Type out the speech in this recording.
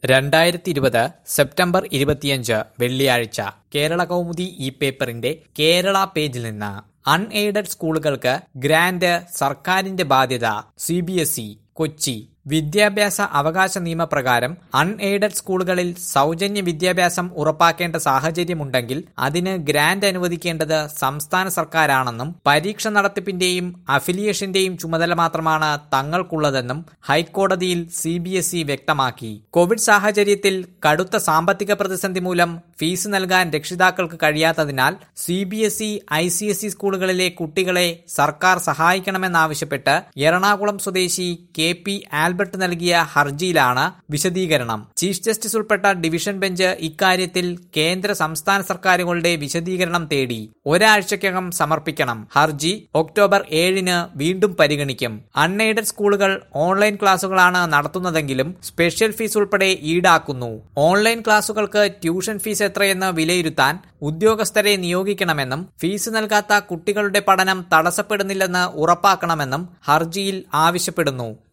2020 September 25 വെള്ളിയാഴ്ച കേരള കൗമുദി ഈ പേപ്പറിന്റെ കേരള പേജിൽ നിന്ന് അൺഎയ്ഡഡ് സ്കൂളുകൾക്ക് ഗ്രാന്റ് സർക്കാരിന്റെ ബാധ്യത CBSE കൊച്ചി വിദ്യാഭ്യാസ അവകാശ നിയമപ്രകാരം അൺഎയ്ഡഡ് സ്കൂളുകളിൽ സൗജന്യ വിദ്യാഭ്യാസം ഉറപ്പാക്കേണ്ട സാഹചര്യമുണ്ടെങ്കിൽ അതിന് ഗ്രാന്റ് അനുവദിക്കേണ്ടത് സംസ്ഥാന സർക്കാരാണെന്നും പരീക്ഷ നടത്തിപ്പിന്റെയും അഫിലിയേഷന്റെയും ചുമതല മാത്രമാണ് തങ്ങൾക്കുള്ളതെന്നും ഹൈക്കോടതിയിൽ CBSE വ്യക്തമാക്കി. കോവിഡ് സാഹചര്യത്തിൽ കടുത്ത സാമ്പത്തിക പ്രതിസന്ധി മൂലം ഫീസ് നൽകാൻ രക്ഷിതാക്കൾക്ക് കഴിയാത്തതിനാൽ CBSE ICSE സ്കൂളുകളിലെ കുട്ടികളെ സർക്കാർ സഹായിക്കണമെന്നാവശ്യപ്പെട്ട് എറണാകുളം സ്വദേശി KP ആൽബർട്ട് നൽകിയ ഹർജിയിലാണ് വിശദീകരണം. ചീഫ് ജസ്റ്റിസ് ഉൾപ്പെട്ട ഡിവിഷൻ ബെഞ്ച് ഇക്കാര്യത്തിൽ കേന്ദ്ര സംസ്ഥാന സർക്കാരുകളുടെ വിശദീകരണം തേടി. ഒരാഴ്ചയ്ക്കകം സമർപ്പിക്കണം. ഹർജി ഒക്ടോബർ 7 വീണ്ടും പരിഗണിക്കും. അൺഎയ്ഡഡ് സ്കൂളുകൾ ഓൺലൈൻ ക്ലാസുകളാണ് നടത്തുന്നതെങ്കിലും സ്പെഷ്യൽ ഫീസ് ഉൾപ്പെടെ ഈടാക്കുന്നു. ഓൺലൈൻ ക്ലാസുകൾക്ക് ട്യൂഷൻ ഫീസ് എത്രയെന്ന് വിലയിരുത്താൻ ഉദ്യോഗസ്ഥരെ നിയോഗിക്കണമെന്നും ഫീസ് നൽകാത്ത കുട്ടികളുടെ പഠനം തടസ്സപ്പെടുന്നില്ലെന്ന് ഉറപ്പാക്കണമെന്നും ഹർജിയിൽ ആവശ്യപ്പെടുന്നു.